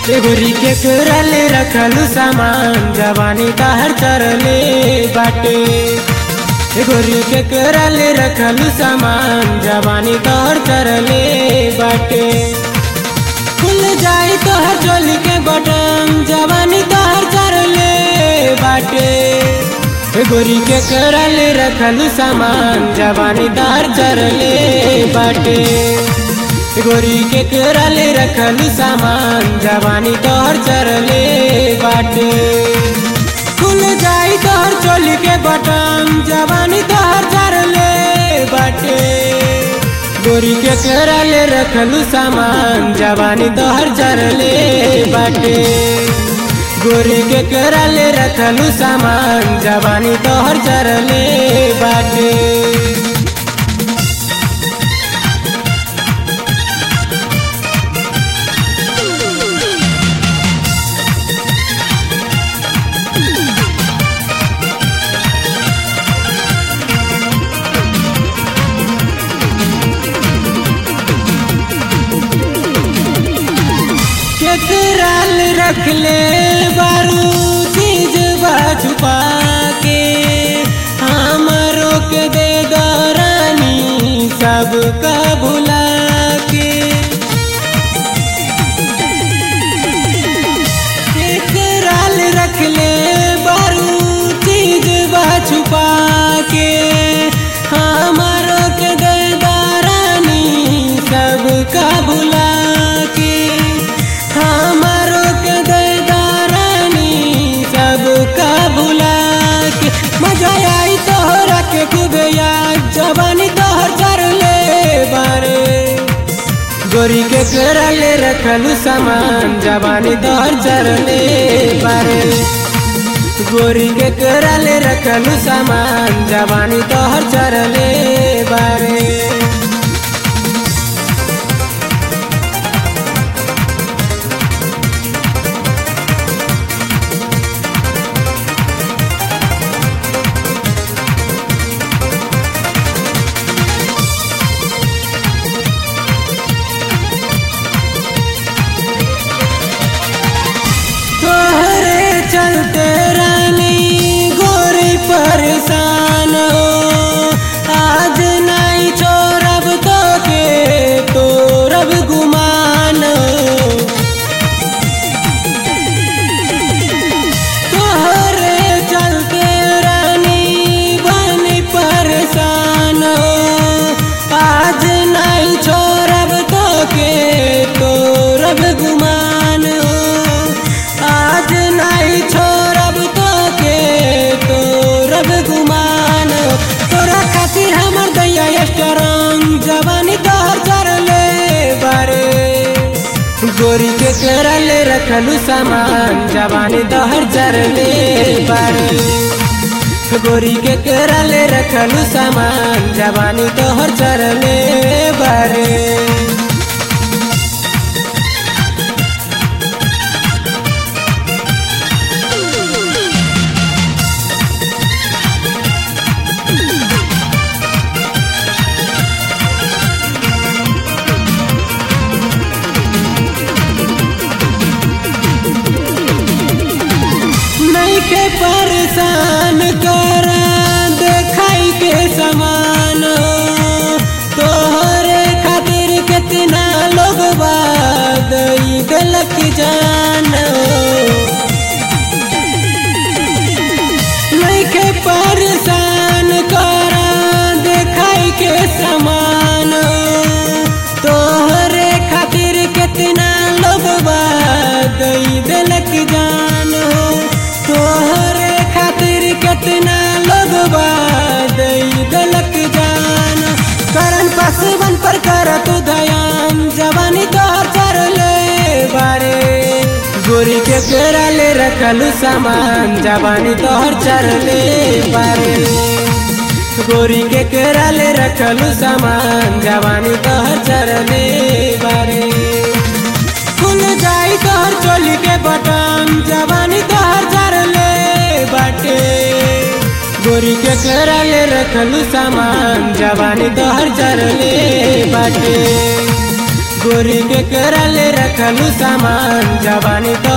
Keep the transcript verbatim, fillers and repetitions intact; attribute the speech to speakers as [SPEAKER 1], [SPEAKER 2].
[SPEAKER 1] गोरी के करल रखलू सामान जवानी तहर चरले बाटे। गोरी के करल रखलू सामान जवानी तहर चरले बाटे। खुल जाई तोहर चोली के बटन जवानी तहर चरले बाटे। गोरी के करल रखलू सामान जवानी तहर चरले बाटे। गोरी के करल रखलू सामान जवानी तोहर चरले बाटे। खुल जाई तोहर चोली के बटन जवानी तोहर चरले बाटे। गोरी के करल रखलू सामान जवानी तोहर चरले बाटे। गोरी के करल रखलू सामान जवानी तोहर चरले बाटे। केकराल रख ले बारू चीज छुपा के हमरो के दे रानी सबका भुला के। केकराल रख ले बारू चीज छुपा के हमरो के दे रानी सबका भुला के। हमारो के दारानी सबका भुला के। मजा आई तोहरा के खूब याद जवानी तोहर चरले बारे। गोरी के करल रखलू सामान जवानी तोहर चरले बारे। गोरी के करल रखलू सामान जवानी तोहर चरले बारे। चलते रानी गोरी परेशान हो। आज नहीं छोड़ब तो के तोरब गुमान हो। तोहरे चलते रानी बनी परेशान हो। आज नहीं छोड़ब तो के तोरब गुमान हो। आज नहीं छोड़ब तो के तोरब गुमान। तोरा खातिर हमर दैया स्ट्रॉन्ग जवानी तोहर चरले बारे। गोरी के करल रखलू सामान जवानी तोहर चरले बारे। गोरी के करल रखलू सामान जवानी तोहर चरले बारे। के परेशान कर देखाई के समान हो। तोहरे खातिर कितना लोग बाद गलत जान हो। नहीं के परेशान कर देखाई के समान हो। तोहरे खातिर कितना लोग बाद गलत जान हो। तोहरे खातिर कितना लोग गलत जान। करन पासवन पर कर तू दयान जवानी तोहर चरले बारे। गोरी के करल रखलू सामान जवानी तोहर चरले बारे। गोरी के करल रखलू सामान जवानी तोहर चरले बारे। खुल जाई तोहर चोली के बटन जवानी तोहर चरले बाटे। गोरी के करल रखलू सामान जवानी तोहर चरले बाटे। गोरी के करल रखलू सामान जवानी तो